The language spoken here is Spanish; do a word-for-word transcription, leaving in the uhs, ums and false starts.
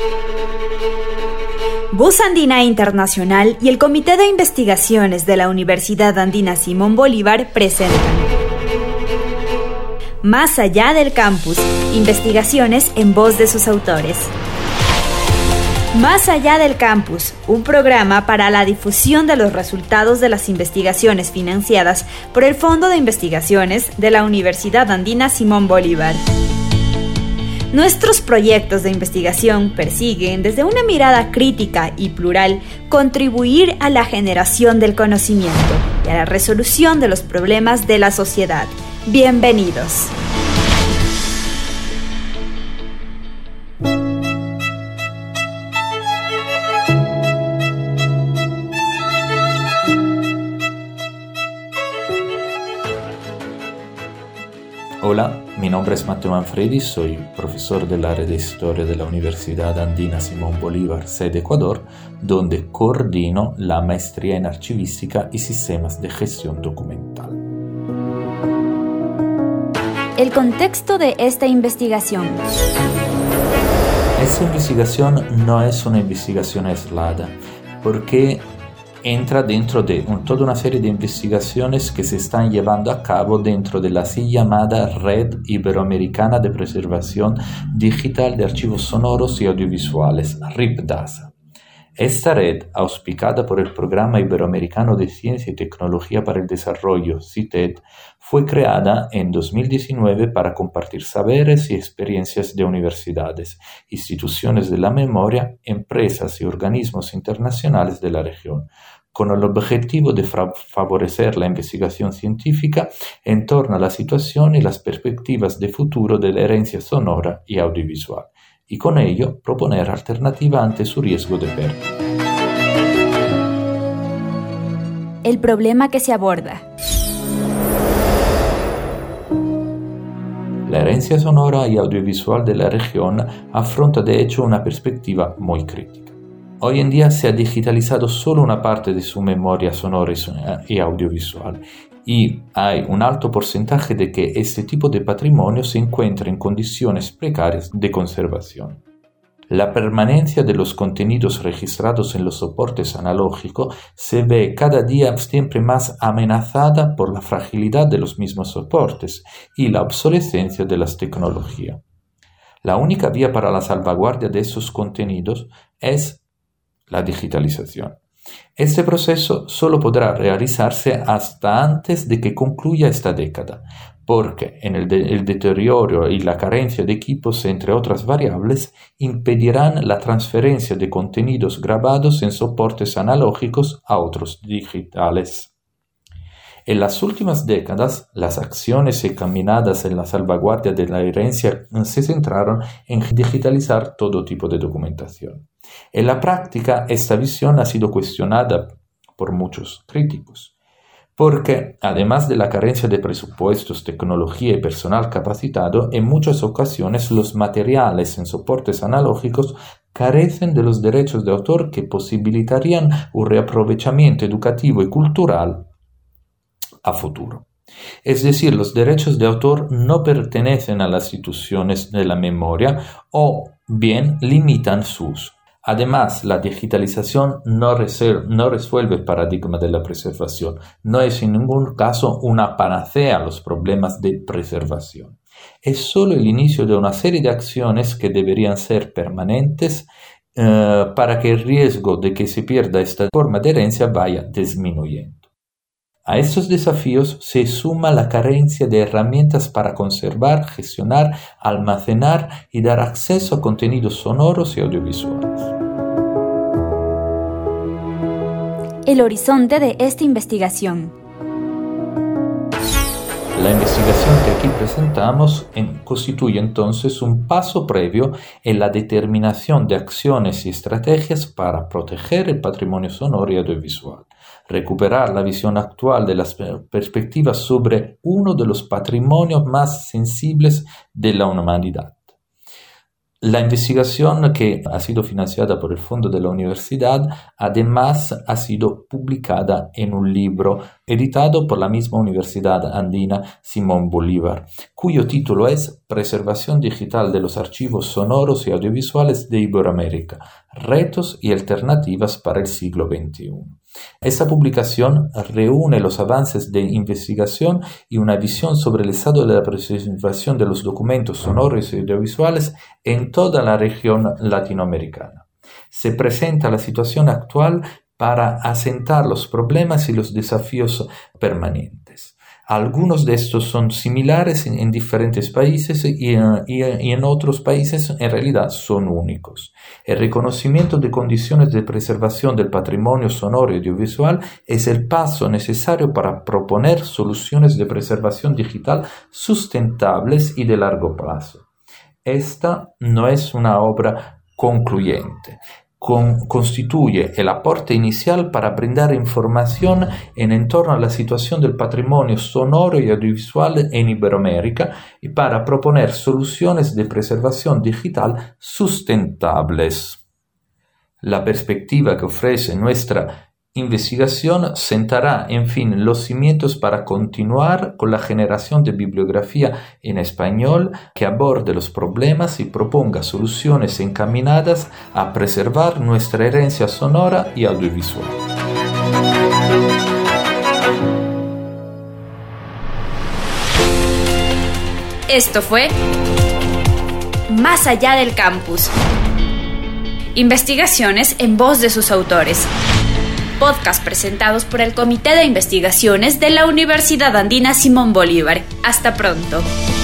Voz Andina Internacional y el Comité de Investigaciones de la Universidad Andina Simón Bolívar presentan Más allá del campus, investigaciones en voz de sus autores. Más allá del campus, un programa para la difusión de los resultados de las investigaciones financiadas por el Fondo de Investigaciones de la Universidad Andina Simón Bolívar. Nuestros proyectos de investigación persiguen, desde una mirada crítica y plural, contribuir a la generación del conocimiento y a la resolución de los problemas de la sociedad. Bienvenidos. Hola, mi nombre es Matteo Manfredi, soy profesor del área de Historia de la Universidad Andina Simón Bolívar, sede Ecuador, donde coordino la maestría en Archivística y Sistemas de Gestión Documental. El contexto de esta investigación. Esta investigación no es una investigación aislada, porque entra dentro de un, toda una serie de investigaciones que se están llevando a cabo dentro de la así llamada Red Iberoamericana de Preservación Digital de Archivos Sonoros y Audiovisuales, RIPDASA. Esta red, auspicada por el Programa Iberoamericano de Ciencia y Tecnología para el Desarrollo, C I T E D, fue creada en dos mil diecinueve para compartir saberes y experiencias de universidades, instituciones de la memoria, empresas y organismos internacionales de la región, con el objetivo de fra- favorecer la investigación científica en torno a la situación y las perspectivas de futuro de la herencia sonora y audiovisual, y con ello proponer alternativa ante su riesgo de pérdida. El problema que se aborda. La herencia sonora y audiovisual de la región afronta de hecho una perspectiva muy crítica. Hoy en día se ha digitalizado solo una parte de su memoria sonora y audiovisual, y hay un alto porcentaje de que este tipo de patrimonio se encuentra en condiciones precarias de conservación. La permanencia de los contenidos registrados en los soportes analógicos se ve cada día siempre más amenazada por la fragilidad de los mismos soportes y la obsolescencia de las tecnologías. La única vía para la salvaguardia de esos contenidos es la digitalización. Este proceso solo podrá realizarse hasta antes de que concluya esta década, porque en el, de, el deterioro y la carencia de equipos, entre otras variables, impedirán la transferencia de contenidos grabados en soportes analógicos a otros digitales. En las últimas décadas, las acciones encaminadas en la salvaguardia de la herencia se centraron en digitalizar todo tipo de documentación. En la práctica, esta visión ha sido cuestionada por muchos críticos, porque además de la carencia de presupuestos, tecnología y personal capacitado, en muchas ocasiones los materiales en soportes analógicos carecen de los derechos de autor que posibilitarían un reaprovechamiento educativo y cultural a futuro. Es decir, los derechos de autor no pertenecen a las instituciones de la memoria o bien limitan su uso. Además, la digitalización no, reser- no resuelve el paradigma de la preservación, no es en ningún caso una panacea a los problemas de preservación. Es solo el inicio de una serie de acciones que deberían ser permanentes eh, para que el riesgo de que se pierda esta forma de herencia vaya disminuyendo. A estos desafíos se suma la carencia de herramientas para conservar, gestionar, almacenar y dar acceso a contenidos sonoros y audiovisuales. El horizonte de esta investigación. La investigación que aquí presentamos en, constituye entonces un paso previo en la determinación de acciones y estrategias para proteger el patrimonio sonoro y audiovisual, recuperar la visión actual de las perspectivas sobre uno de los patrimonios más sensibles de la humanidad. La investigación, que ha sido financiada por el Fondo de la Universidad, además ha sido publicada en un libro editado por la misma Universidad Andina Simón Bolívar, cuyo título es Preservación digital de los archivos sonoros y audiovisuales de Iberoamérica, retos y alternativas para el siglo veintiuno. Esta publicación reúne los avances de investigación y una visión sobre el estado de la preservación de los documentos sonoros y audiovisuales en toda la región latinoamericana. Se presenta la situación actual para asentar los problemas y los desafíos permanentes. Algunos de estos son similares en, en diferentes países y, y, y en otros países en realidad son únicos. El reconocimiento de condiciones de preservación del patrimonio sonoro y audiovisual es el paso necesario para proponer soluciones de preservación digital sustentables y de largo plazo. Esta no es una obra concluyente. Con, constituye el aporte inicial para brindar información en torno a la situación del patrimonio sonoro y audiovisual en Iberoamérica y para proponer soluciones de preservación digital sustentables. La perspectiva que ofrece nuestra investigación sentará, en fin, los cimientos para continuar con la generación de bibliografía en español que aborde los problemas y proponga soluciones encaminadas a preservar nuestra herencia sonora y audiovisual. Esto fue Más allá del campus. Investigaciones en voz de sus autores. Podcast presentados por el Comité de Investigaciones de la Universidad Andina Simón Bolívar. Hasta pronto.